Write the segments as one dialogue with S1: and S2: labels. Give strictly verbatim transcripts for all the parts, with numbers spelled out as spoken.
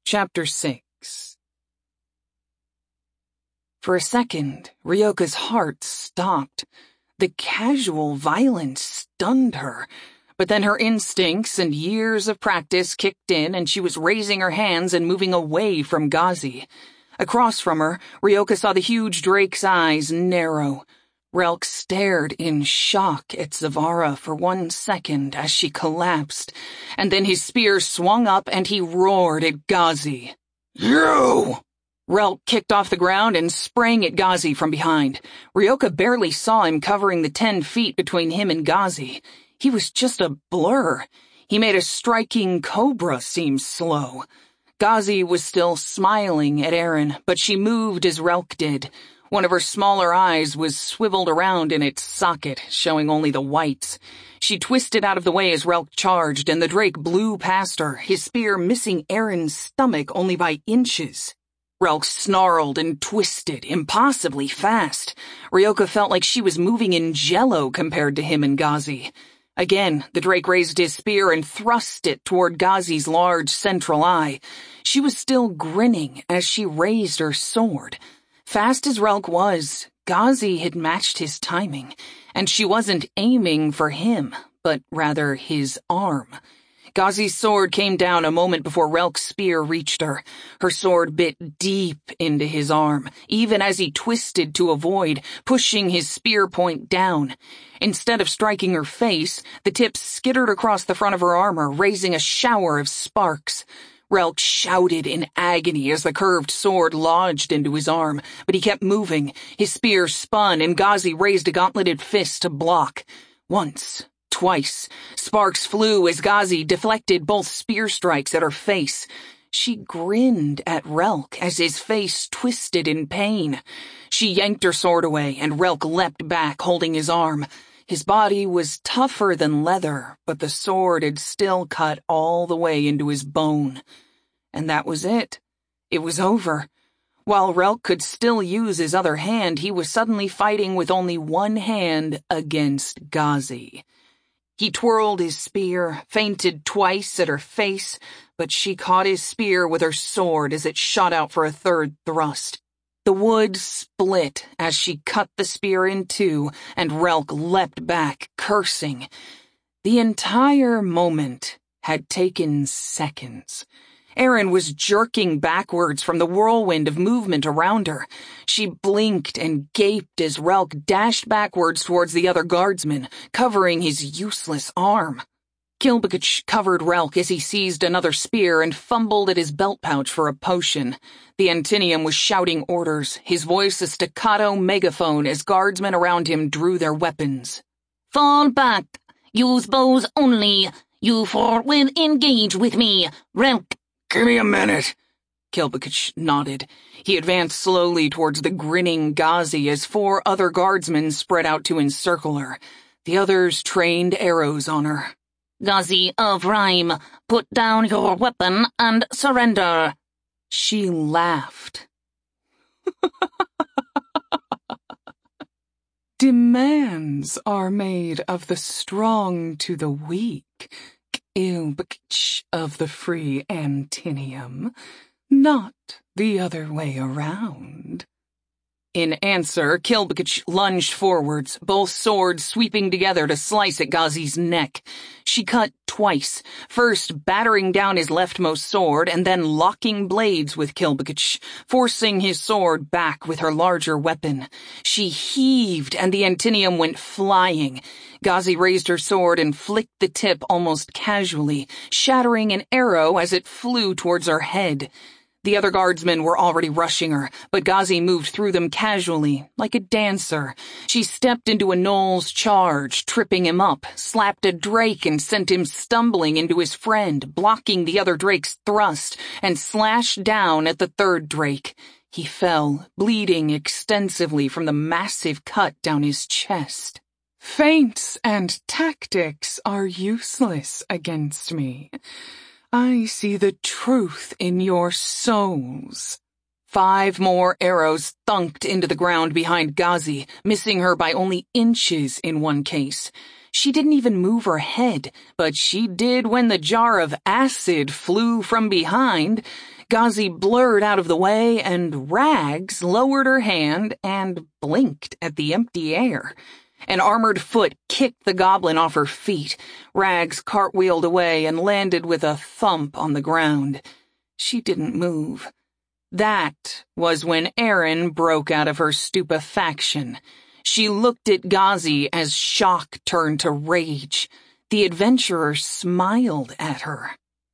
S1: Chapter six. For a second, Ryoka's heart stopped. The casual violence stunned her, but then her instincts and years of practice kicked in and she was raising her hands and moving away from Gazi. Across from her, Ryoka saw the huge drake's eyes narrow. Relk stared in shock at Zavara for one second as she collapsed, and then his spear swung up and he roared at Gazi. You! Relk kicked off the ground and sprang at Gazi from behind. Ryoka barely saw him covering the ten feet between him and Gazi. He was just a blur. He made a striking cobra seem slow. Gazi was still smiling at Eren, but she moved as Relk did. One of her smaller eyes was swiveled around in its socket, showing only the whites. She twisted out of the way as Relk charged, and the drake blew past her, his spear missing Eren's stomach only by inches. Relk snarled and twisted, impossibly fast. Ryoka felt like she was moving in jello compared to him and Gazi. Again, the drake raised his spear and thrust it toward Gazi's large central eye. She was still grinning as she raised her sword. Fast as Relk was, Gazi had matched his timing, and she wasn't aiming for him, but rather his arm. Gazi's sword came down a moment before Relk's spear reached her. Her sword bit deep into his arm, even as he twisted to avoid, pushing his spear point down. Instead of striking her face, the tip skittered across the front of her armor, raising a shower of sparks. Relk shouted in agony as the curved sword lodged into his arm, but he kept moving. His spear spun, and Gazi raised a gauntleted fist to block. Once, twice, sparks flew as Gazi deflected both spear strikes at her face. She grinned at Relk as his face twisted in pain. She yanked her sword away, and Relk leapt back, holding his arm. His body was tougher than leather, but the sword had still cut all the way into his bone. And that was it. It was over. While Relk could still use his other hand, he was suddenly fighting with only one hand against Gazi. He twirled his spear, feinted twice at her face, but she caught his spear with her sword as it shot out for a third thrust. The wood split as she cut the spear in two, and Relk leapt back, cursing. The entire moment had taken seconds. Eren was jerking backwards from the whirlwind of movement around her. She blinked and gaped as Relk dashed backwards towards the other guardsman, covering his useless arm. Kilbakich covered Relk as he seized another spear and fumbled at his belt pouch for a potion. The Antinium was shouting orders, his voice a staccato megaphone as guardsmen around him drew their weapons.
S2: Fall back! Use bows only! You forthwith engage with me, Relk!
S1: Give me a minute! Kilbakich nodded. He advanced slowly towards the grinning Gazi as four other guardsmen spread out to encircle her. The others trained arrows on her.
S2: Gazi of Rhyme, put down your weapon and surrender.
S1: She laughed. Demands are made of the strong to the weak, Kilbakich of the free Antinium, not the other way around. In answer, Kilbakich lunged forwards, both swords sweeping together to slice at Gazi's neck. She cut twice, first battering down his leftmost sword and then locking blades with Kilbakich, forcing his sword back with her larger weapon. She heaved and the Antinium went flying. Gazi raised her sword and flicked the tip almost casually, shattering an arrow as it flew towards her head. The other guardsmen were already rushing her, but Gazi moved through them casually, like a dancer. She stepped into a gnoll's charge, tripping him up, slapped a drake and sent him stumbling into his friend, blocking the other drake's thrust, and slashed down at the third drake. He fell, bleeding extensively from the massive cut down his chest. Feints and tactics are useless against me. I see the truth in your souls. Five more arrows thunked into the ground behind Gazi, missing her by only inches in one case. She didn't even move her head, but she did when the jar of acid flew from behind. Ghazi blurred out of the way, and Rags lowered her hand and blinked at the empty air. An armored foot kicked the goblin off her feet. Rags cartwheeled away and landed with a thump on the ground. She didn't move. That was when Erin broke out of her stupefaction. She looked at Ghazi as shock turned to rage. The adventurer smiled at her.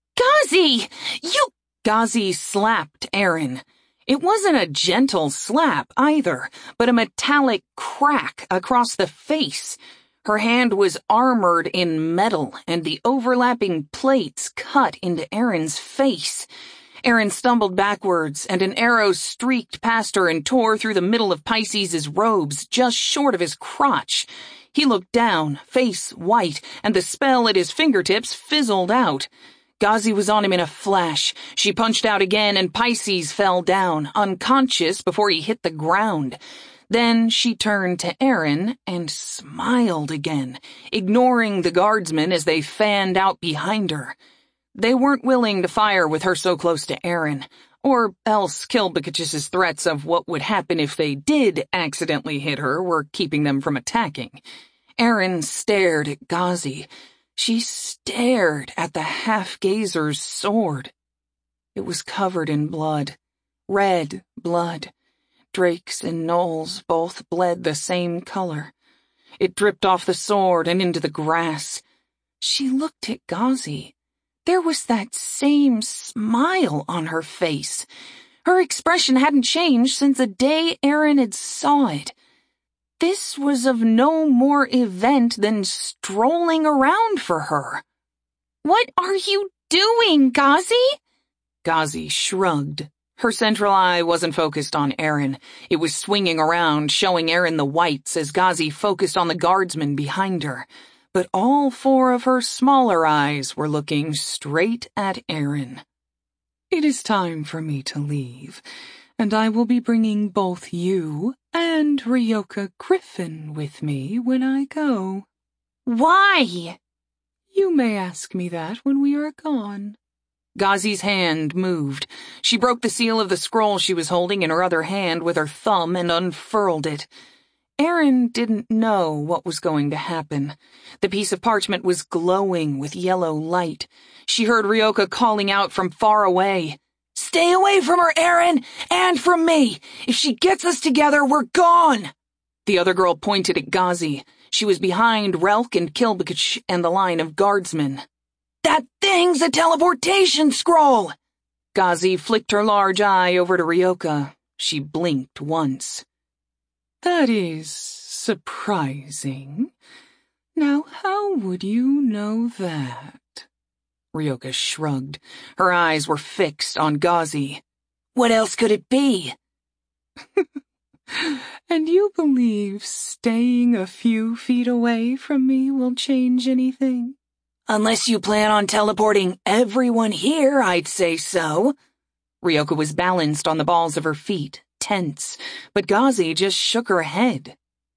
S2: Ghazi! You—
S1: Ghazi slapped Erin. It wasn't a gentle slap either, but a metallic crack across the face. Her hand was armored in metal, and the overlapping plates cut into Erin's face. Erin stumbled backwards, and an arrow streaked past her and tore through the middle of Pisces' robes, just short of his crotch. He looked down, face white, and the spell at his fingertips fizzled out. Ghazi was on him in a flash. She punched out again, and Pisces fell down, unconscious before he hit the ground. Then she turned to Erin and smiled again, ignoring the guardsmen as they fanned out behind her. They weren't willing to fire with her so close to Erin, or else Kilbakach's threats of what would happen if they did accidentally hit her were keeping them from attacking. Erin stared at Ghazi. She stared at the half-gazer's sword. It was covered in blood. Red blood. Drake's and Noel's both bled the same color. It dripped off the sword and into the grass. She looked at Ghazi. There was that same smile on her face. Her expression hadn't changed since the day Erin had saw it. This was of no more event than strolling around for her.
S2: What are you doing, Ghazi?
S1: Ghazi shrugged. Her central eye wasn't focused on Erin. It was swinging around, showing Erin the whites as Ghazi focused on the guardsman behind her. But all four of her smaller eyes were looking straight at Erin. It is time for me to leave, and I will be bringing both you and Ryoka Griffin with me when I go.
S2: Why?
S1: You may ask me that when we are gone. Ghazi's hand moved. She broke the seal of the scroll she was holding in her other hand with her thumb and unfurled it. Erin didn't know what was going to happen. The piece of parchment was glowing with yellow light. She heard Ryoka calling out from far away. "Stay away from her, Erin, and from me! If she gets us together, we're gone!" The other girl pointed at Ghazi. She was behind Relk and Kilbakach and the line of guardsmen. "That thing's a teleportation scroll!" Ghazi flicked her large eye over to Ryoka. She blinked once. "That is surprising. Now how would you know that?" Ryoka shrugged. Her eyes were fixed on Ghazi. "What else could it be?" "And you believe staying a few feet away from me will change anything?" "Unless you plan on teleporting everyone here, I'd say so." Ryoka was balanced on the balls of her feet, tense, but Ghazi just shook her head.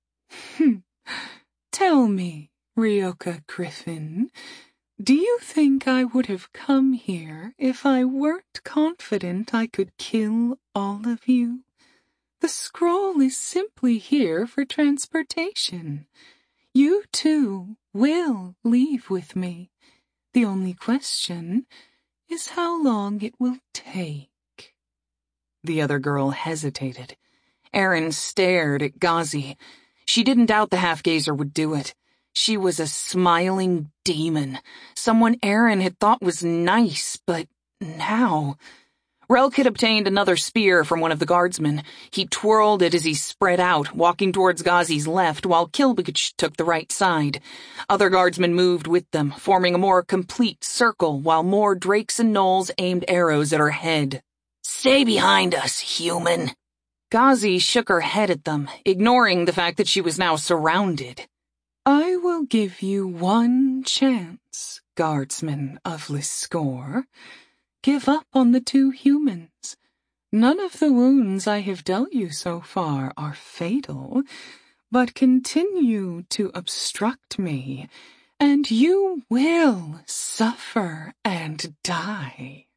S1: "Tell me, Ryoka Griffin, do you think I would have come here if I weren't confident I could kill all of you? The scroll is simply here for transportation. You, too, will leave with me. The only question is how long it will take." The other girl hesitated. Erin stared at Ghazi. She didn't doubt the half-gazer would do it. She was a smiling demon, someone Erin had thought was nice, but now... Relk had obtained another spear from one of the guardsmen. He twirled it as he spread out, walking towards Ghazi's left, while Kilbakach took the right side. Other guardsmen moved with them, forming a more complete circle, while more Drakes and Gnolls aimed arrows at her head. "Stay behind us, human." Ghazi shook her head at them, ignoring the fact that she was now surrounded. "I will give you one chance, guardsmen of Liscor. Give up on the two humans. None of the wounds I have dealt you so far are fatal, but continue to obstruct me, and you will suffer and die."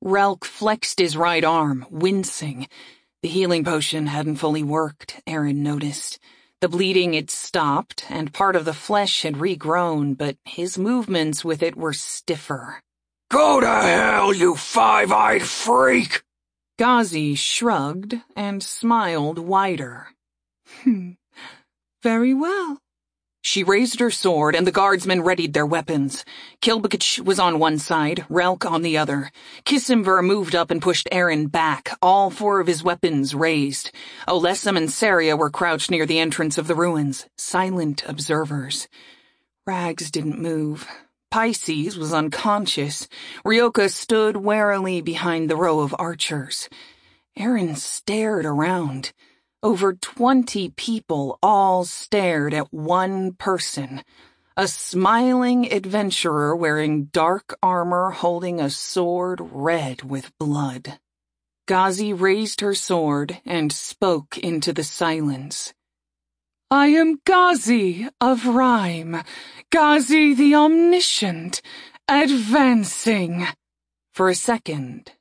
S1: Relk flexed his right arm, wincing. The healing potion hadn't fully worked, Aaron noticed. The bleeding had stopped, and part of the flesh had regrown, but his movements with it were stiffer.
S3: "Go to hell, you five-eyed freak!"
S1: Gazi shrugged and smiled wider. Hmm, very well. She raised her sword, and the guardsmen readied their weapons. Kilbakich was on one side, Relk on the other. Kisimver moved up and pushed Aaron back, all four of his weapons raised. Olesem and Saria were crouched near the entrance of the ruins, silent observers. Rags didn't move. Pisces was unconscious. Ryoka stood warily behind the row of archers. Aaron stared around. Over twenty people all stared at one person, a smiling adventurer wearing dark armor holding a sword red with blood. Gazi raised her sword and spoke into the silence. I am Gazi of Rhyme, Gazi the Omniscient, advancing. For a second,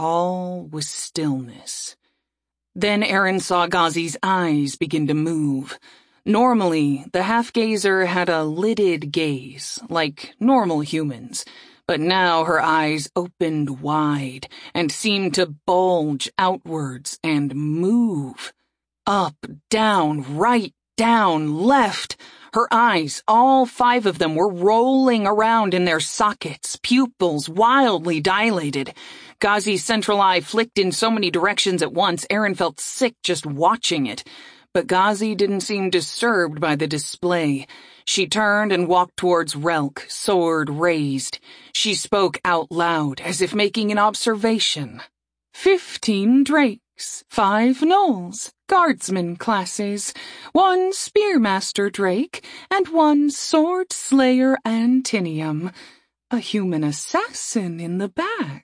S1: all was stillness. Then Aaron saw Gazi's eyes begin to move. Normally, the half-gazer had a lidded gaze, like normal humans, but now her eyes opened wide and seemed to bulge outwards and move. Up, down, right, down, left. Her eyes, all five of them, were rolling around in their sockets, pupils wildly dilated. Gazi's central eye flicked in so many directions at once, Aaron felt sick just watching it. But Gazi didn't seem disturbed by the display. She turned and walked towards Relk, sword raised. She spoke out loud, as if making an observation. Fifteen drakes, five gnolls, guardsman classes, one spearmaster drake, and one sword slayer Antinium. A human assassin in the back.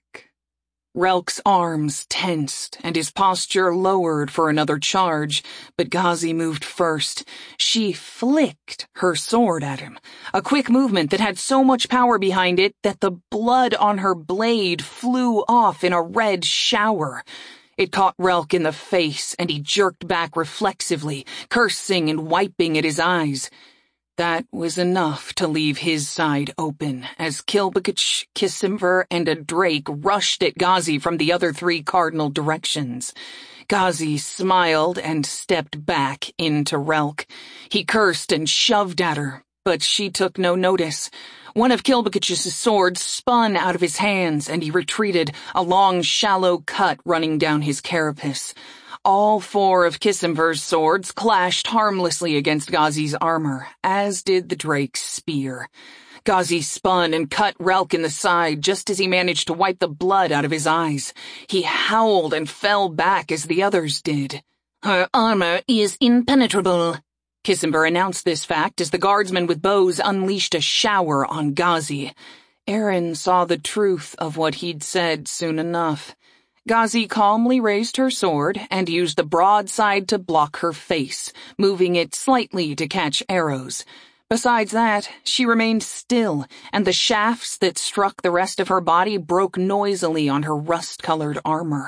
S1: Relk's arms tensed, and his posture lowered for another charge, but Gazi moved first. She flicked her sword at him, a quick movement that had so much power behind it that the blood on her blade flew off in a red shower. It caught Relk in the face, and he jerked back reflexively, cursing and wiping at his eyes. That was enough to leave his side open, as Kilbakich, Kisimver, and a drake rushed at Gazi from the other three cardinal directions. Gazi smiled and stepped back into Relk. He cursed and shoved at her, but she took no notice. One of Kilbakich's swords spun out of his hands, and he retreated, a long, shallow cut running down his carapace. All four of Kisimver's swords clashed harmlessly against Gazi's armor, as did the drake's spear. Gazi spun and cut Relk in the side just as he managed to wipe the blood out of his eyes. He howled and fell back as the others did.
S2: Her armor is impenetrable.
S1: Kisimver announced this fact as the guardsmen with bows unleashed a shower on Gazi. Aaron saw the truth of what he'd said soon enough. Gazi calmly raised her sword and used the broadside to block her face, moving it slightly to catch arrows. Besides that, she remained still, and the shafts that struck the rest of her body broke noisily on her rust-colored armor.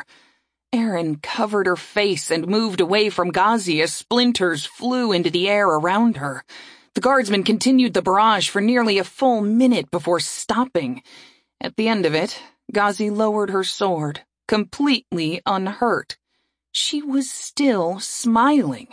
S1: Aaron covered her face and moved away from Gazi as splinters flew into the air around her. The guardsmen continued the barrage for nearly a full minute before stopping. At the end of it, Gazi lowered her sword, completely unhurt. She was still smiling.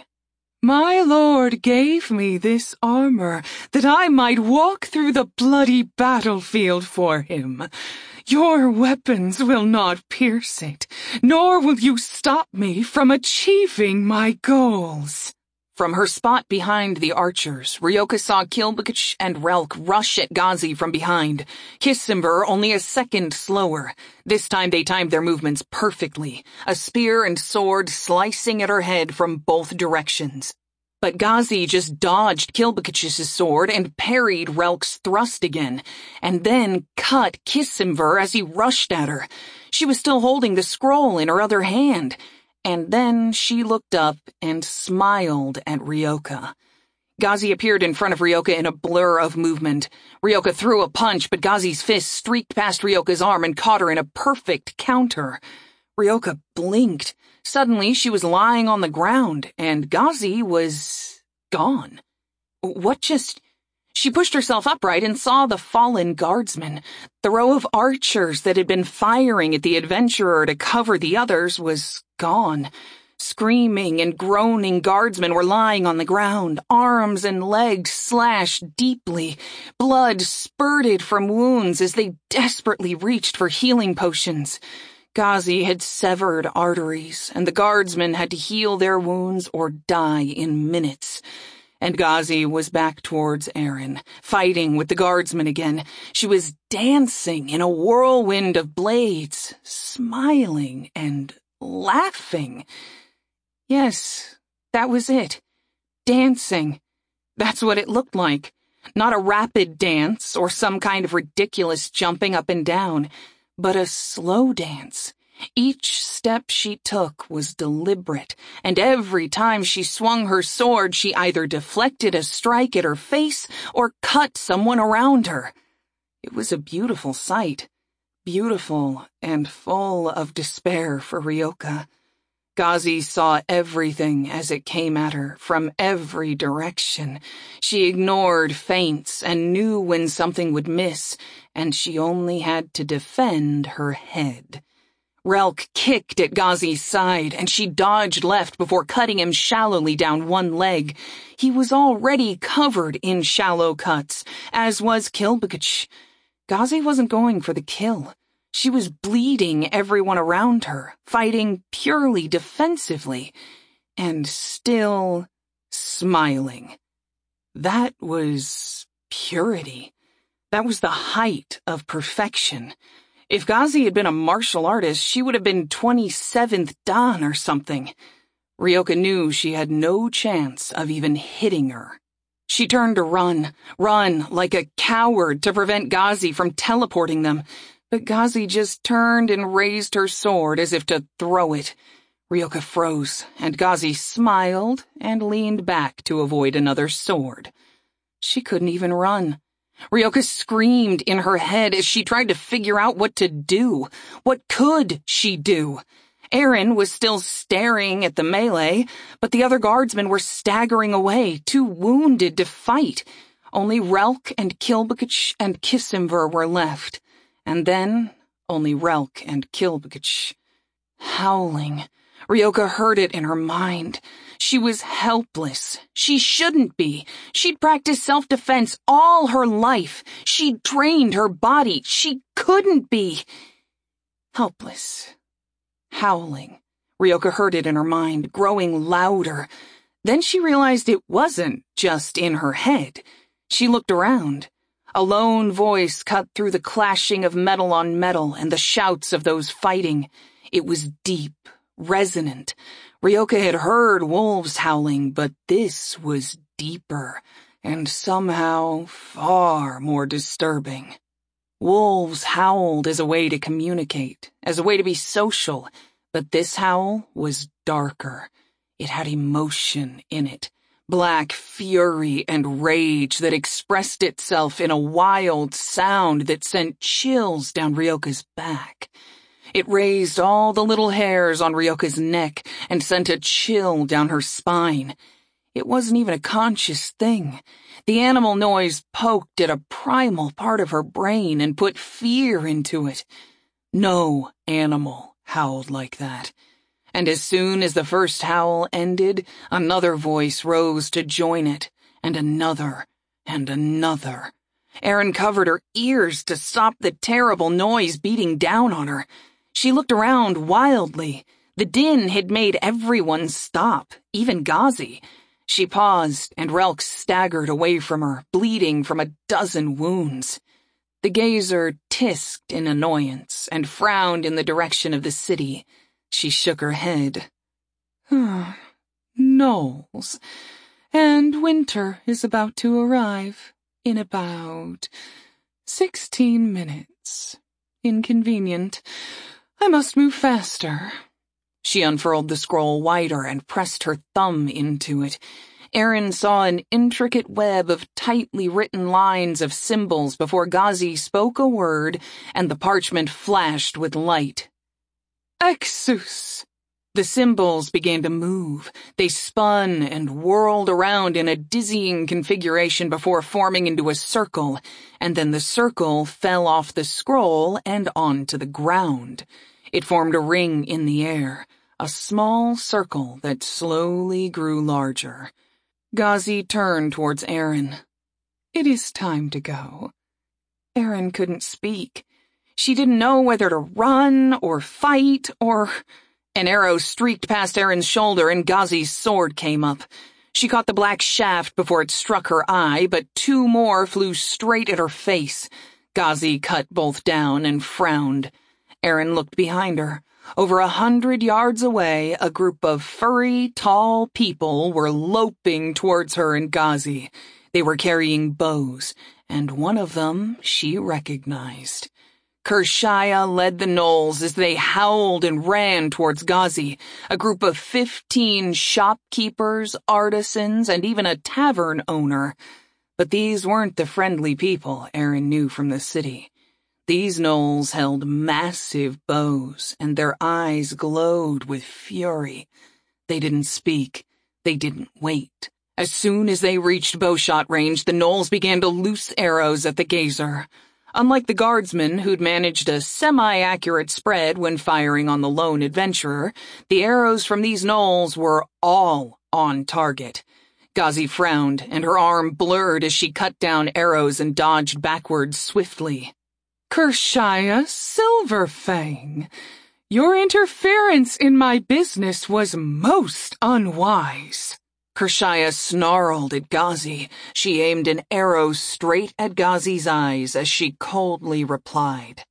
S1: My lord gave me this armor that I might walk through the bloody battlefield for him. Your weapons will not pierce it, nor will you stop me from achieving my goals. From her spot behind the archers, Ryoka saw Kilbakich and Relk rush at Gazi from behind. Kisimver only a second slower. This time they timed their movements perfectly, a spear and sword slicing at her head from both directions. But Gazi just dodged Kilbakich's sword and parried Relk's thrust again, and then cut Kisimver as he rushed at her. She was still holding the scroll in her other hand. And then she looked up and smiled at Ryoka. Gazi appeared in front of Ryoka in a blur of movement. Ryoka threw a punch, but Gazi's fist streaked past Ryoka's arm and caught her in a perfect counter. Ryoka blinked. Suddenly, she was lying on the ground, and Gazi was gone. What just... She pushed herself upright and saw the fallen guardsman. The row of archers that had been firing at the adventurer to cover the others was gone. Screaming and groaning guardsmen were lying on the ground, arms and legs slashed deeply. Blood spurted from wounds as they desperately reached for healing potions. Gazi had severed arteries, and the guardsmen had to heal their wounds or die in minutes. And Gazi was back towards Aaron, fighting with the guardsmen again. She was dancing in a whirlwind of blades, smiling and laughing. Yes, that was it. Dancing. That's what it looked like. Not a rapid dance or some kind of ridiculous jumping up and down, but a slow dance. Each step she took was deliberate, and every time she swung her sword, she either deflected a strike at her face or cut someone around her. It was a beautiful sight, beautiful and full of despair for Ryoka. Gazi saw everything as it came at her from every direction. She ignored feints and knew when something would miss, and she only had to defend her head. Relk kicked at Gazi's side, and she dodged left before cutting him shallowly down one leg. He was already covered in shallow cuts, as was Kilbegich. Gazi wasn't going for the kill. She was bleeding everyone around her, fighting purely defensively, and still smiling. That was purity. That was the height of perfection. If Gazi had been a martial artist, she would have been twenty-seventh Dan or something. Ryoka knew she had no chance of even hitting her. She turned to run, run like a coward to prevent Gazi from teleporting them, but Gazi just turned and raised her sword as if to throw it. Ryoka froze, and Gazi smiled and leaned back to avoid another sword. She couldn't even run. Ryoka screamed in her head as she tried to figure out what to do. What could she do? Aaron was still staring at the melee, but the other guardsmen were staggering away, too wounded to fight. Only Relk and Kilbegich and Kisimver were left. And then, only Relk and Kilbegich. Howling. Ryoka heard it in her mind. She was helpless. She shouldn't be. She'd practiced self-defense all her life. She'd trained her body. She couldn't be. Helpless. Howling. Ryoka heard it in her mind, growing louder. Then she realized it wasn't just in her head. She looked around. A lone voice cut through the clashing of metal on metal and the shouts of those fighting. It was deep, resonant. Ryoka had heard wolves howling, but this was deeper and somehow far more disturbing. Wolves howled as a way to communicate, as a way to be social, but this howl was darker. It had emotion in it, black fury and rage that expressed itself in a wild sound that sent chills down Ryoka's back. It raised all the little hairs on Ryoka's neck and sent a chill down her spine. It wasn't even a conscious thing. The animal noise poked at a primal part of her brain and put fear into it. No animal howled like that. And as soon as the first howl ended, another voice rose to join it, and another, and another. Erin covered her ears to stop the terrible noise beating down on her. She looked around wildly. The din had made everyone stop, even Gazi. She paused, and Relk staggered away from her, bleeding from a dozen wounds. The gazer tisked in annoyance and frowned in the direction of the city. She shook her head. Knowles. And winter is about to arrive in about sixteen minutes. Inconvenient. I must move faster. She unfurled the scroll wider and pressed her thumb into it. Aaron saw an intricate web of tightly written lines of symbols before Ghazi spoke a word and the parchment flashed with light. Exus! The symbols began to move. They spun and whirled around in a dizzying configuration before forming into a circle, and then the circle fell off the scroll and onto the ground. It formed a ring in the air, a small circle that slowly grew larger. Ghazi turned towards Aaron. It is time to go. Aaron couldn't speak. She didn't know whether to run or fight or... An arrow streaked past Aaron's shoulder and Ghazi's sword came up. She caught the black shaft before it struck her eye, but two more flew straight at her face. Ghazi cut both down and frowned. Aaron looked behind her. Over a hundred yards away, a group of furry, tall people were loping towards her and Ghazi. They were carrying bows, and one of them she recognized. Kershaya led the gnolls as they howled and ran towards Ghazi, a group of fifteen shopkeepers, artisans, and even a tavern owner. But these weren't the friendly people Aaron knew from the city. These gnolls held massive bows, and their eyes glowed with fury. They didn't speak. They didn't wait. As soon as they reached bowshot range, the gnolls began to loose arrows at the gazer. Unlike the guardsmen who'd managed a semi-accurate spread when firing on the lone adventurer, the arrows from these gnolls were all on target. Ghazi frowned, and her arm blurred as she cut down arrows and dodged backwards swiftly. Kershaya Silverfang, your interference in my business was most unwise. Kershaya snarled at Ghazi. She aimed an arrow straight at Ghazi's eyes as she coldly replied.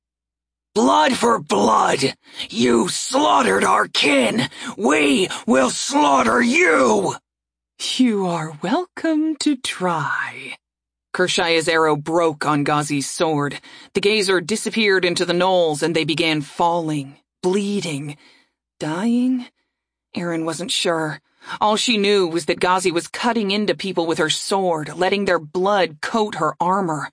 S3: Blood for blood! You slaughtered our kin! We will slaughter you!
S1: You are welcome to try. Kershaya's arrow broke on Ghazi's sword. The gazer disappeared into the gnolls and they began falling, bleeding, dying. Aaron wasn't sure. All she knew was that Ghazi was cutting into people with her sword, letting their blood coat her armor.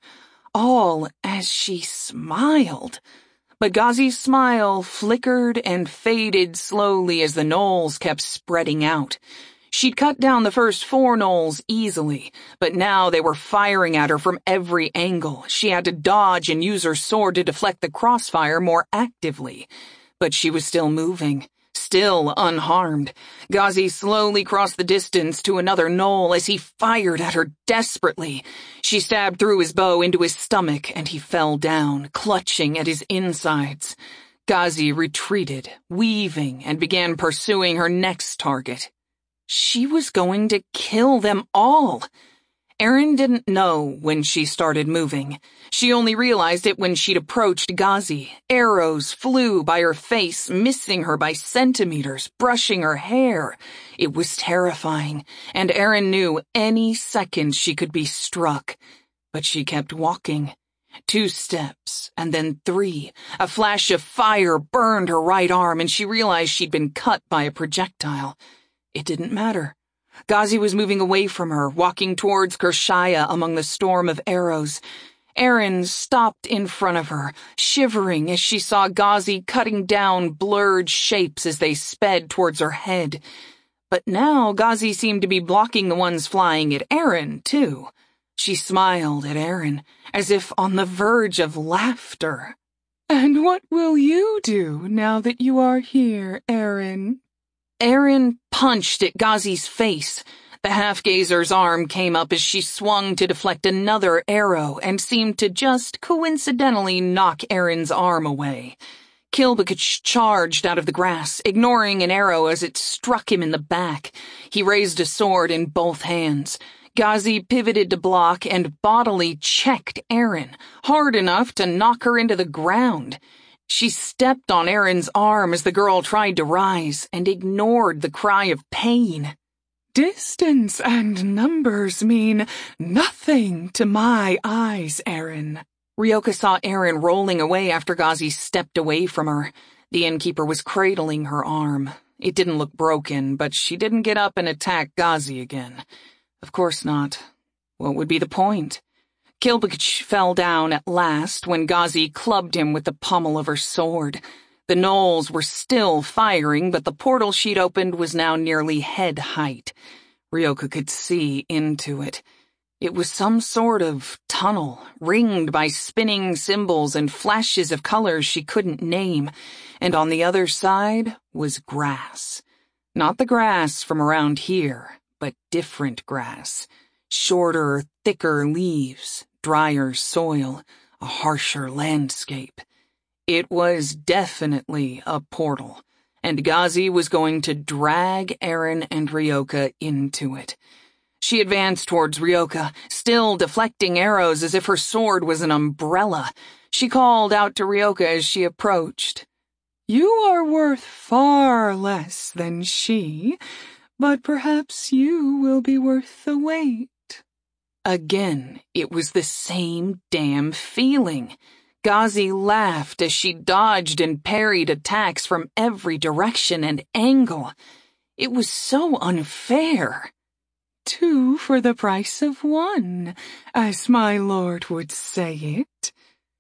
S1: All as she smiled. But Ghazi's smile flickered and faded slowly as the gnolls kept spreading out. She'd cut down the first four gnolls easily, but now they were firing at her from every angle. She had to dodge and use her sword to deflect the crossfire more actively. But she was still moving. Still unharmed. Ghazi slowly crossed the distance to another gnoll as he fired at her desperately. She stabbed through his bow into his stomach and he fell down, clutching at his insides. Ghazi retreated, weaving, and began pursuing her next target. She was going to kill them all. Aaron didn't know when she started moving. She only realized it when she'd approached Ghazi. Arrows flew by her face, missing her by centimeters, brushing her hair. It was terrifying, and Aaron knew any second she could be struck. But she kept walking. Two steps, and then three. A flash of fire burned her right arm, and she realized she'd been cut by a projectile. It didn't matter. Ghazi was moving away from her, walking towards Kershaya among the storm of arrows. Aaron stopped in front of her, shivering as she saw Ghazi cutting down blurred shapes as they sped towards her head. But now Ghazi seemed to be blocking the ones flying at Aaron, too. She smiled at Aaron, as if on the verge of laughter. And what will you do now that you are here, Aaron? Aaron punched at Ghazi's face. The half-gazer's arm came up as she swung to deflect another arrow and seemed to just coincidentally knock Aaron's arm away. Kilbakich charged out of the grass, ignoring an arrow as it struck him in the back. He raised a sword in both hands. Ghazi pivoted to block and bodily checked Aaron, hard enough to knock her into the ground. She stepped on Aaron's arm as the girl tried to rise and ignored the cry of pain. Distance and numbers mean nothing to my eyes, Aaron. Ryoka saw Aaron rolling away after Ghazi stepped away from her. The innkeeper was cradling her arm. It didn't look broken, but she didn't get up and attack Ghazi again. Of course not. What would be the point? Kilbich fell down at last when Gazi clubbed him with the pommel of her sword. The gnolls were still firing, but the portal she'd opened was now nearly head height. Ryoka could see into it. It was some sort of tunnel, ringed by spinning symbols and flashes of colors she couldn't name, and on the other side was grass. Not the grass from around here, but different grass. Shorter, thicker leaves, drier soil, a harsher landscape. It was definitely a portal, and Gazi was going to drag Eren and Ryoka into it. She advanced towards Ryoka, still deflecting arrows as if her sword was an umbrella. She called out to Ryoka as she approached. "You are worth far less than she, but perhaps you will be worth the wait." Again, it was the same damn feeling. Gazi laughed as she dodged and parried attacks from every direction and angle. It was so unfair. Two for the price of one, as my lord would say it.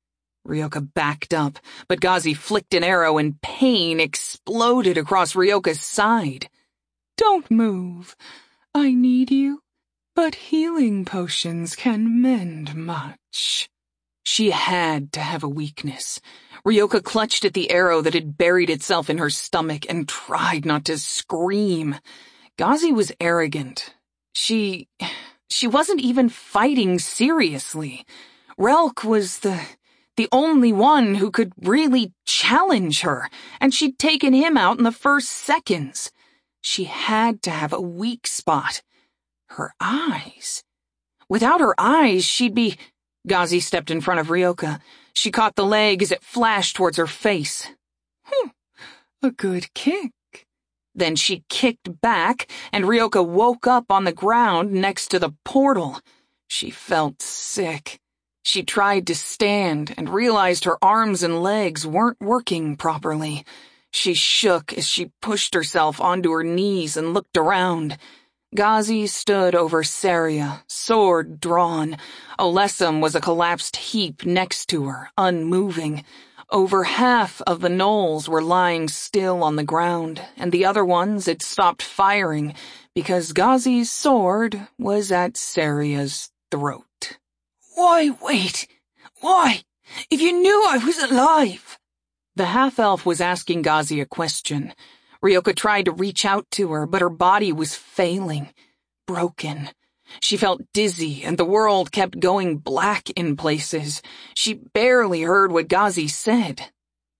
S1: Ryoka backed up, but Gazi flicked an arrow and pain exploded across Ryoka's side. "Don't move. I need you, but healing potions can mend much." She had to have a weakness. Ryoka clutched at the arrow that had buried itself in her stomach and tried not to scream. Gazi was arrogant. She... she wasn't even fighting seriously. Relk was the... the only one who could really challenge her, and she'd taken him out in the first seconds. She had to have a weak spot. Her eyes. Without her eyes, she'd be... Gazi stepped in front of Ryoka. She caught the leg as it flashed towards her face. Hmm, a good kick. Then she kicked back, and Ryoka woke up on the ground next to the portal. She felt sick. She tried to stand and realized her arms and legs weren't working properly. She shook as she pushed herself onto her knees and looked around. Gazi stood over Saria, sword drawn. Olessem was a collapsed heap next to her, unmoving. Over half of the gnolls were lying still on the ground, and the other ones had stopped firing because Gazi's sword was at Saria's throat.
S3: "Why wait? Why? If you knew I was alive!"
S1: The half-elf was asking Gazi a question. Ryoka tried to reach out to her, but her body was failing, broken. She felt dizzy, and the world kept going black in places. She barely heard what Gazi said.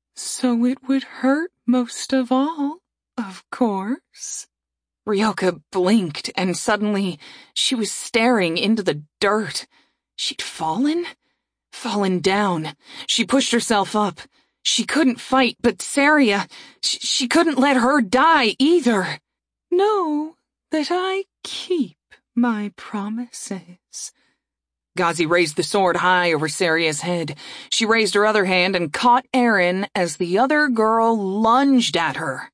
S1: "So it would hurt most of all, of course." Ryoka blinked, and suddenly she was staring into the dirt. She'd fallen? Fallen down. She pushed herself up. She couldn't fight, but Saria, sh she couldn't let her die either. "Know that I keep my promises." Gazi raised the sword high over Saria's head. She raised her other hand and caught Eren as the other girl lunged at her.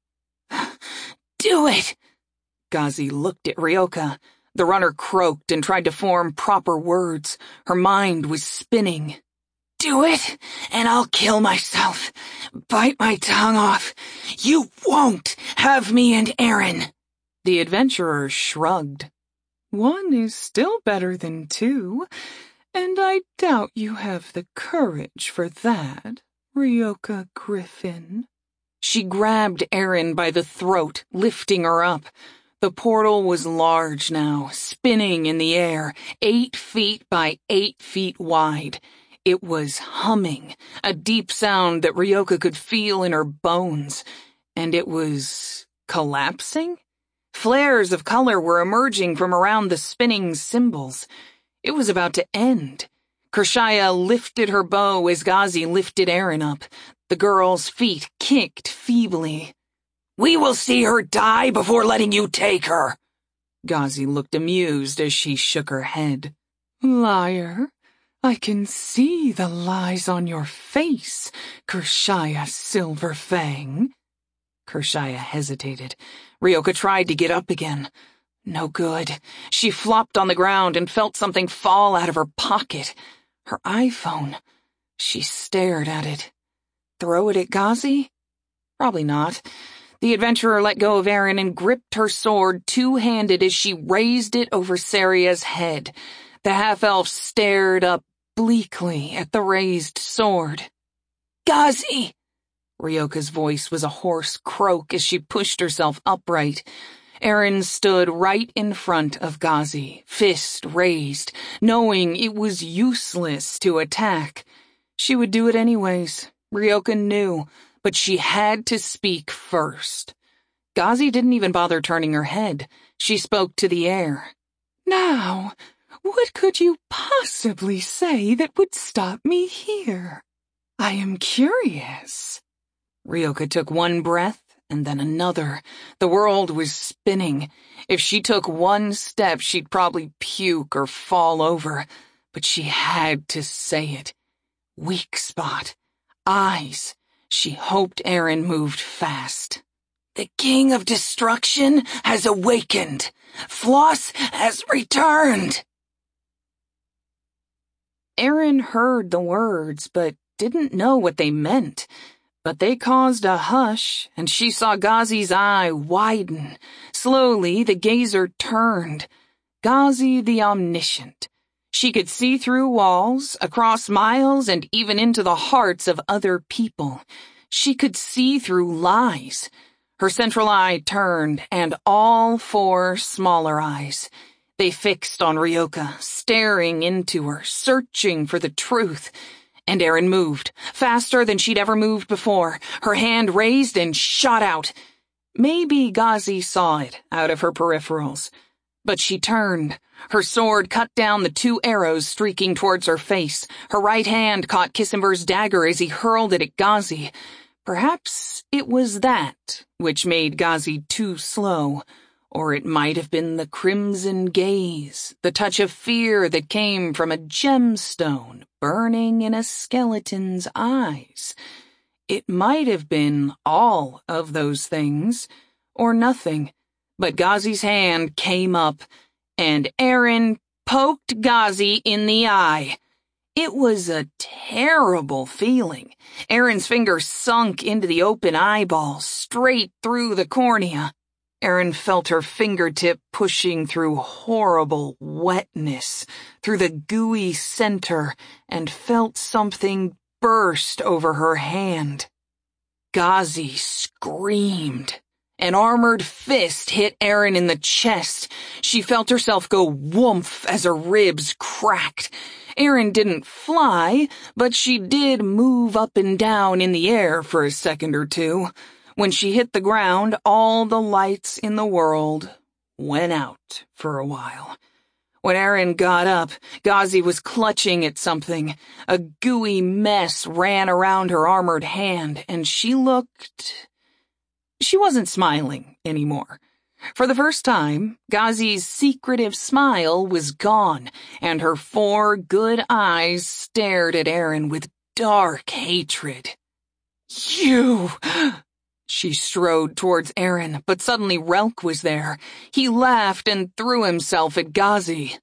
S3: "Do it!"
S1: Gazi looked at Ryoka. The runner croaked and tried to form proper words. Her mind was spinning.
S3: "Do it, and I'll kill myself. Bite my tongue off. You won't have me and Eren."
S1: The adventurer shrugged. "One is still better than two, and I doubt you have the courage for that, Ryoka Griffin." She grabbed Eren by the throat, lifting her up. The portal was large now, spinning in the air, eight feet by eight feet wide. It was humming, a deep sound that Ryoka could feel in her bones. And it was collapsing? Flares of color were emerging from around the spinning symbols. It was about to end. Kershaya lifted her bow as Gazi lifted Eren up. The girl's feet kicked feebly.
S3: "We will see her die before letting you take her."
S1: Gazi looked amused as she shook her head. "Liar. I can see the lies on your face, Kershaya Silverfang." Kershaya hesitated. Ryoka tried to get up again. No good. She flopped on the ground and felt something fall out of her pocket. Her iPhone. She stared at it. Throw it at Gazi? Probably not. The adventurer let go of Aaron and gripped her sword two-handed as she raised it over Saria's head. The half-elf stared up bleakly at the raised sword.
S3: Gazi!
S1: Ryoka's voice was a hoarse croak as she pushed herself upright. Aaron stood right in front of Gazi, fist raised, knowing it was useless to attack. She would do it anyways. Ryoka knew, but she had to speak first. Gazi didn't even bother turning her head. She spoke to the air.
S4: Now, what could you possibly say that would stop me here? I am curious.
S1: Ryoka took one breath and then another. The world was spinning. If she took one step, she'd probably puke or fall over. But she had to say it. Weak spot. Eyes. She hoped Aaron moved fast.
S3: The King of Destruction has awakened. Floss has returned.
S1: Aaron heard the words, but didn't know what they meant. But they caused a hush, and she saw Gazi's eye widen. Slowly, the gazer turned. Gazi the Omniscient. She could see through walls, across miles, and even into the hearts of other people. She could see through lies. Her central eye turned, and all four smaller eyes. They fixed on Ryoka, staring into her, searching for the truth. And Aaron moved, faster than she'd ever moved before, her hand raised and shot out. Maybe Gazi saw it out of her peripherals. But she turned. Her sword cut down the two arrows streaking towards her face. Her right hand caught Kissimber's dagger as he hurled it at Gazi. Perhaps it was that which made Gazi too slow. Or it might have been the crimson gaze, the touch of fear that came from a gemstone burning in a skeleton's eyes. It might have been all of those things, or nothing. But Gazi's hand came up, and Aaron poked Gazi in the eye. It was a terrible feeling. Aaron's finger sunk into the open eyeball, straight through the cornea. Aaron felt her fingertip pushing through horrible wetness, through the gooey center, and felt something burst over her hand. Gazi screamed. An armored fist hit Aaron in the chest. She felt herself go whoomph as her ribs cracked. Aaron didn't fly, but she did move up and down in the air for a second or two. When she hit the ground, all the lights in the world went out for a while. When Aaron got up, Gazi was clutching at something. A gooey mess ran around her armored hand, and she looked... She wasn't smiling anymore. For the first time, Gazi's secretive smile was gone, and her four good eyes stared at Aaron with dark hatred.
S4: You...
S1: She strode towards Aaron, but suddenly Relk was there. He laughed and threw himself at Gazi.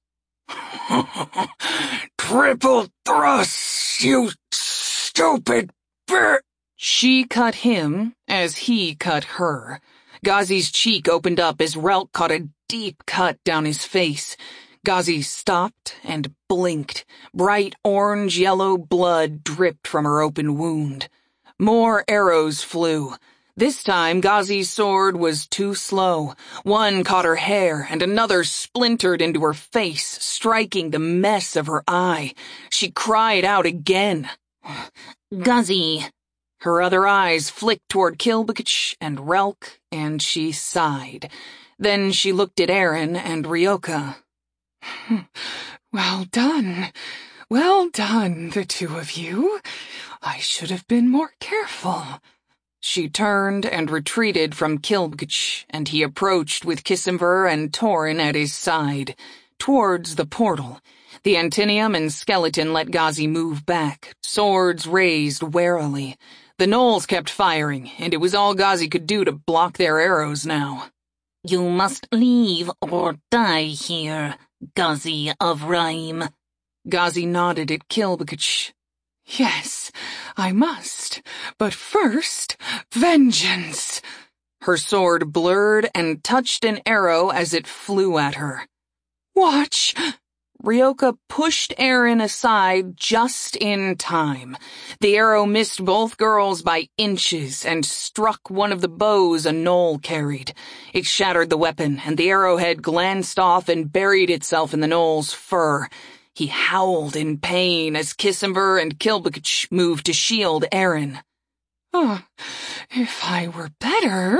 S3: Triple thrusts, you stupid bitch!
S1: She cut him as he cut her. Gazi's cheek opened up as Relk caught a deep cut down his face. Gazi stopped and blinked. Bright orange-yellow blood dripped from her open wound. More arrows flew. This time, Gazi's sword was too slow. One caught her hair, and another splintered into her face, striking the mess of her eye. She cried out again.
S2: Gazi.
S1: Her other eyes flicked toward Kilbakich and Relk, and she sighed. Then she looked at Aaron and Ryoka.
S4: Well done. Well done, the two of you. I should have been more careful.
S1: She turned and retreated from Kilbakich, and he approached with Kissimver and Torin at his side, towards the portal. The Antinium and Skeleton let Gazi move back, swords raised warily. The gnolls kept firing, and it was all Gazi could do to block their arrows now.
S2: You must leave or die here, Ghazi of Rhyme.
S1: Ghazi nodded at Kilbakach.
S4: Yes, I must. But first, vengeance.
S1: Her sword blurred and touched an arrow as it flew at her.
S4: Watch!
S1: Ryoka pushed Aaron aside just in time. The arrow missed both girls by inches and struck one of the bows a knoll carried. It shattered the weapon, and the arrowhead glanced off and buried itself in the knoll's fur. He howled in pain as Kisimver and Kilbakach moved to shield Aaron.
S4: Oh, if I were better...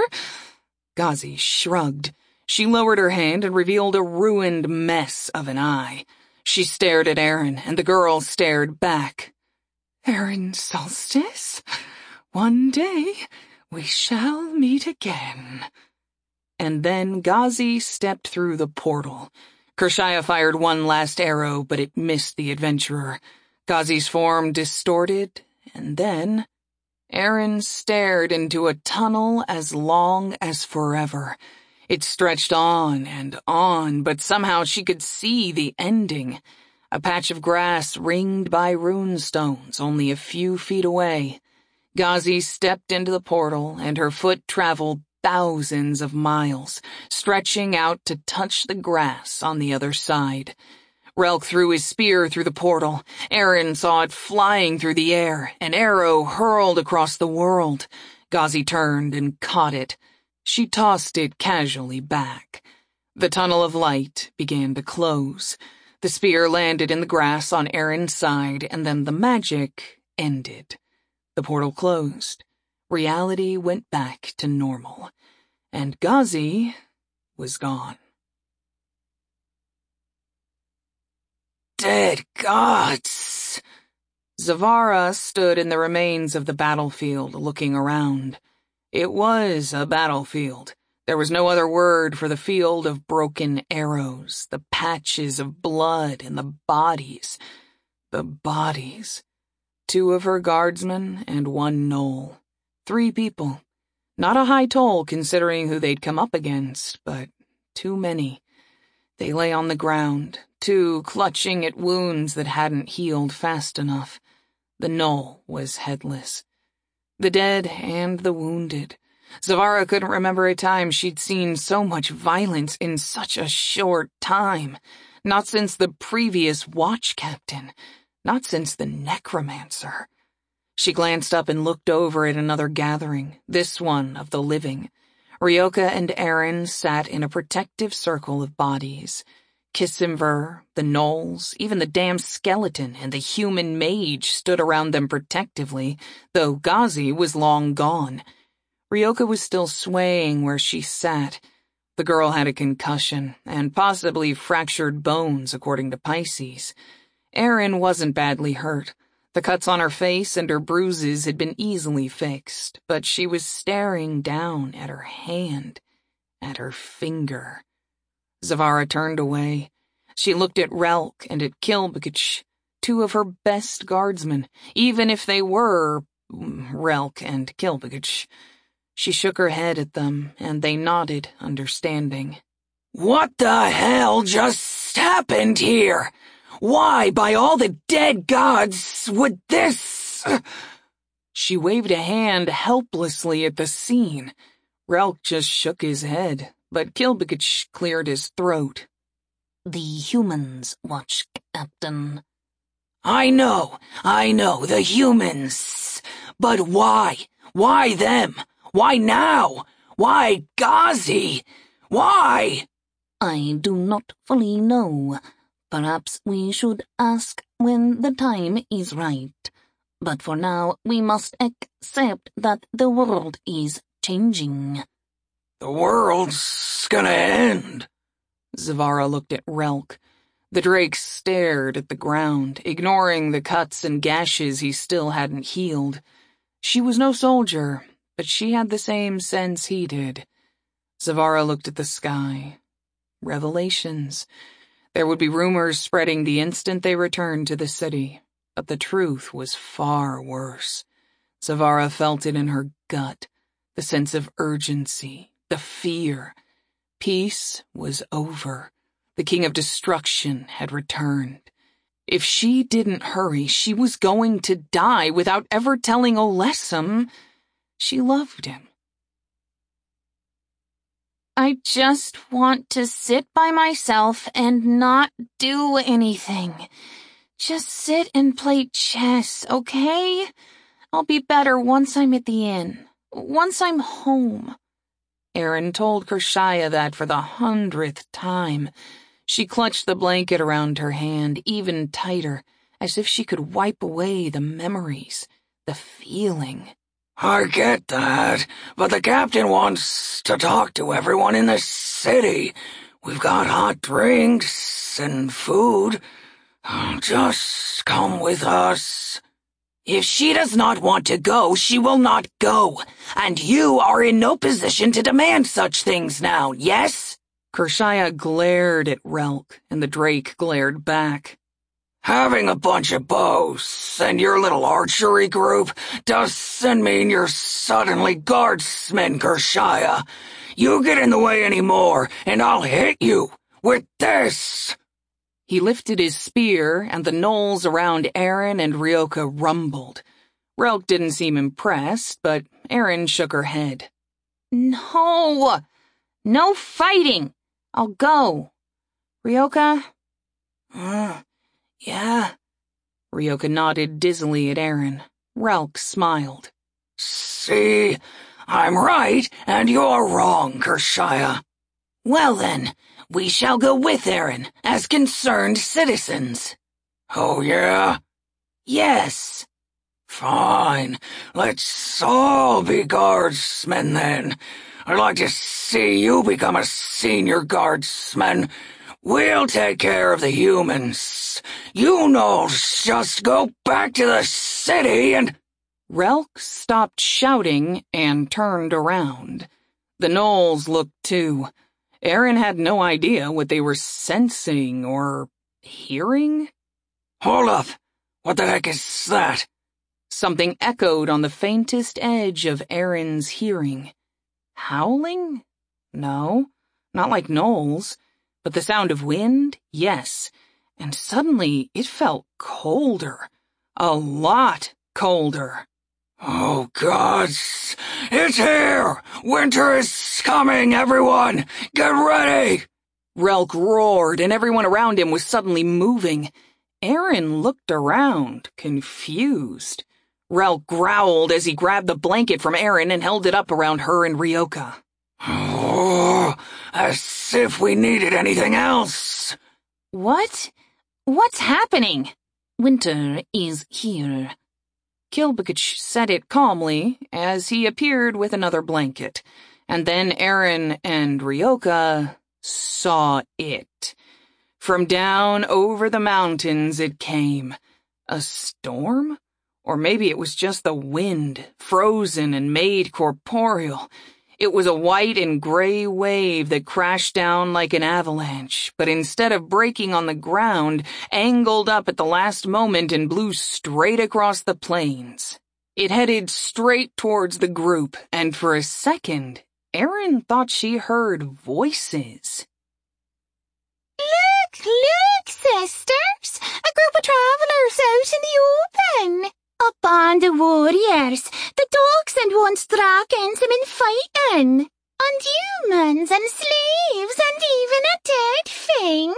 S1: Ghazi shrugged. She lowered her hand and revealed a ruined mess of an eye. She stared at Aaron, and the girl stared back.
S4: Aaron Solstice, one day we shall meet again.
S1: And then Ghazi stepped through the portal. Kershaya fired one last arrow, but it missed the adventurer. Ghazi's form distorted, and then Aaron stared into a tunnel as long as forever. It stretched on and on, but somehow she could see the ending. A patch of grass ringed by runestones only a few feet away. Ghazi stepped into the portal, and her foot traveled thousands of miles, stretching out to touch the grass on the other side. Relk threw his spear through the portal. Aaron saw it flying through the air, an arrow hurled across the world. Ghazi turned and caught it. She tossed it casually back. The tunnel of light began to close. The spear landed in the grass on Aaron's side, and then the magic ended. The portal closed. Reality went back to normal. And Ghazi was gone.
S3: Dead gods!
S1: Zavara stood in the remains of the battlefield, looking around. It was a battlefield. There was no other word for the field of broken arrows, the patches of blood, and the bodies. The bodies. Two of her guardsmen and one gnoll. Three people. Not a high toll considering who they'd come up against, but too many. They lay on the ground, two clutching at wounds that hadn't healed fast enough. The gnoll was headless. The dead and the wounded. Zavara couldn't remember a time she'd seen so much violence in such a short time. Not since the previous watch captain. Not since the necromancer. She glanced up and looked over at another gathering, this one of the living. Ryoka and Aaron sat in a protective circle of bodies. Kisimver, the gnolls, even the damn skeleton and the human mage stood around them protectively, though Ghazi was long gone. Ryoka was still swaying where she sat. The girl had a concussion, and possibly fractured bones, according to Pisces. Aaron wasn't badly hurt. The cuts on her face and her bruises had been easily fixed, but she was staring down at her hand, at her finger. Zavara turned away. She looked at Relk and at Kilbakach, two of her best guardsmen, even if they were Relk and Kilbakach. She shook her head at them, and they nodded, understanding.
S3: What the hell just happened here? Why, by all the dead gods, would this...
S1: She waved a hand helplessly at the scene. Relk just shook his head, but Kilbakach cleared his throat.
S2: The humans, Watch Captain.
S3: I know, I know, the humans. But why? Why them? Why now? Why Ghazi? Why?
S2: I do not fully know. Perhaps we should ask when the time is right. But for now, we must accept that the world is changing.
S3: The world's gonna end.
S1: Zavara looked at Relk. The Drake stared at the ground, ignoring the cuts and gashes he still hadn't healed. She was no soldier, but she had the same sense he did. Zavara looked at the sky. Revelations. There would be rumors spreading the instant they returned to the city, but the truth was far worse. Zavara felt it in her gut, the sense of urgency, the fear. Peace was over. The King of Destruction had returned. If she didn't hurry, she was going to die without ever telling Olessem she loved him.
S2: I just want to sit by myself and not do anything. Just sit and play chess, okay? I'll be better once I'm at the inn, once I'm home.
S1: Aaron told Kershaya that for the hundredth time. She clutched the blanket around her hand even tighter, as if she could wipe away the memories, the feeling.
S3: I get that, but the captain wants to talk to everyone in the city. We've got hot drinks and food. Just come with us.
S1: If she does not want to go, she will not go. And you are in no position to demand such things now, yes? Kershaya glared at Relk, and the Drake glared back.
S3: Having a bunch of bows and your little archery group doesn't mean you're suddenly guardsmen, Kershaya. You get in the way anymore, and I'll hit you with this.
S1: He lifted his spear, and the knolls around Aaron and Ryoka rumbled. Relk didn't seem impressed, but Aaron shook her head.
S2: No! No fighting! I'll go. Ryoka?
S3: Uh, yeah?
S1: Ryoka nodded dizzily at Aaron. Relk smiled.
S3: See? I'm right, and you're wrong, Kershaya.
S1: Well then, we shall go with Aaron, as concerned citizens.
S3: Oh, yeah?
S1: Yes.
S3: Fine. Let's all be guardsmen, then. I'd like to see you become a senior guardsman. We'll take care of the humans. You gnolls just go back to the city and—
S1: Relk stopped shouting and turned around. The gnolls looked too. Aaron had no idea what they were sensing or hearing.
S3: Hold up! What the heck is that?
S1: Something echoed on the faintest edge of Aaron's hearing. Howling? No, not like gnolls. But the sound of wind? Yes. And suddenly it felt colder. A lot colder.
S3: Oh, gods! It's here! Winter is coming, everyone! Get ready!
S1: Relk roared, and everyone around him was suddenly moving. Aaron looked around, confused. Relk growled as he grabbed the blanket from Aaron and held it up around her and Ryoka.
S3: Oh, as if we needed anything else.
S2: What? What's happening? Winter is here.
S1: Kilbakich said it calmly as he appeared with another blanket, and then Aaron and Ryoka saw it. From down over the mountains it came. A storm? Or maybe it was just the wind, frozen and made corporeal. It was a white and gray wave that crashed down like an avalanche, but instead of breaking on the ground, angled up at the last moment and blew straight across the plains. It headed straight towards the group, and for a second, Aaron thought she heard voices.
S5: Look, look, sisters! A group of travelers out in the open! A band of warriors, the dogs and once dragons have been fighting, and humans and slaves and even a dead thing.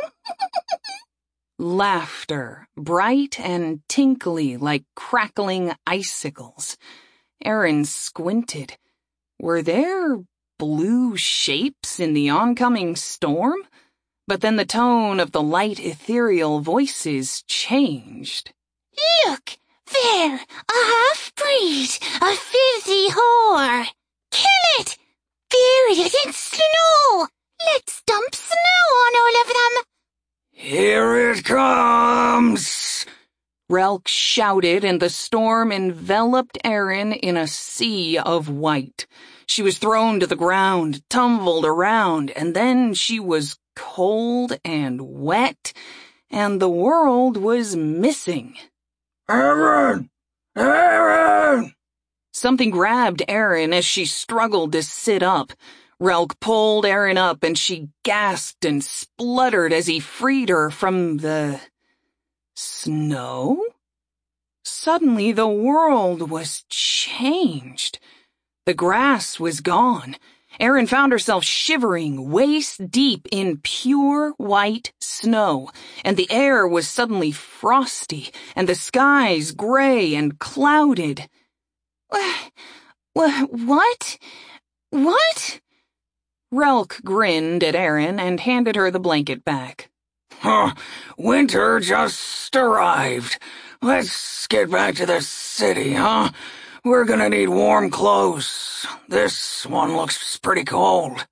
S1: Laughter, bright and tinkly like crackling icicles. Aaron squinted. Were there blue shapes in the oncoming storm? But then the tone of the light ethereal voices changed.
S5: Look! There, a half-breed, a filthy whore. Kill it! Bury it in snow. Let's dump snow on all of them.
S3: Here it comes!
S1: Relk shouted, and the storm enveloped Aaron in a sea of white. She was thrown to the ground, tumbled around, and then she was cold and wet, and the world was missing.
S3: Aaron! Aaron!
S1: Something grabbed Aaron as she struggled to sit up. Relk pulled Aaron up and she gasped and spluttered as he freed her from the snow. Suddenly the world was changed. The grass was gone. Aaron found herself shivering waist deep in pure white snow, and the air was suddenly frosty, and the skies gray and clouded.
S5: What? What?
S1: Relk grinned at Aaron and handed her the blanket back.
S3: Huh, winter just arrived. Let's get back to the city, huh? We're gonna need warm clothes. This one looks pretty cold.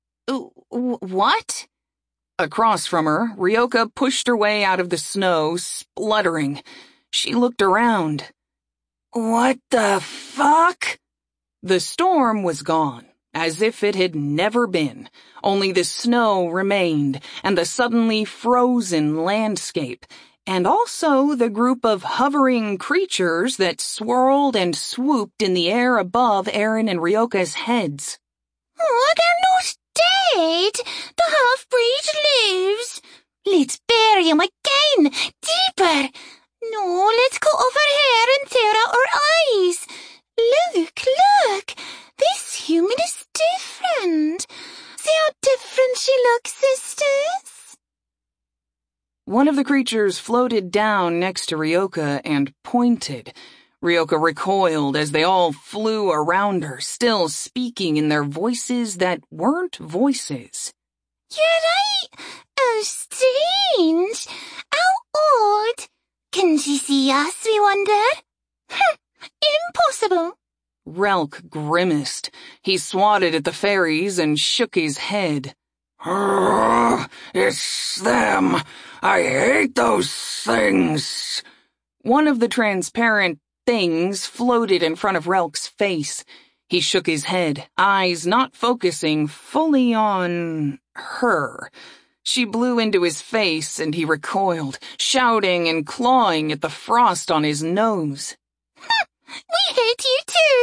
S5: What?
S1: Across from her, Ryoka pushed her way out of the snow, spluttering. She looked around.
S3: What the fuck?
S1: The storm was gone, as if it had never been. Only the snow remained, and the suddenly frozen landscape, and also the group of hovering creatures that swirled and swooped in the air above Aaron and Ryoka's heads.
S5: Oh, they're not dead. The half-breed lives. Let's bury him again, deeper. No, let's cut off her hair and tear out her eyes. Look, look. This human is different. See how different she looks, sisters?
S1: One of the creatures floated down next to Ryoka and pointed. Ryoka recoiled as they all flew around her, still speaking in their voices that weren't voices.
S5: You're right. Oh, strange. How odd. Can she see us, we wonder? Hm, impossible.
S1: Relk grimaced. He swatted at the fairies and shook his head.
S3: Uh, it's them. I hate those things.
S1: One of the transparent things floated in front of Relk's face. He shook his head, eyes not focusing fully on her. She blew into his face and he recoiled, shouting and clawing at the frost on his nose.
S5: We hate you too.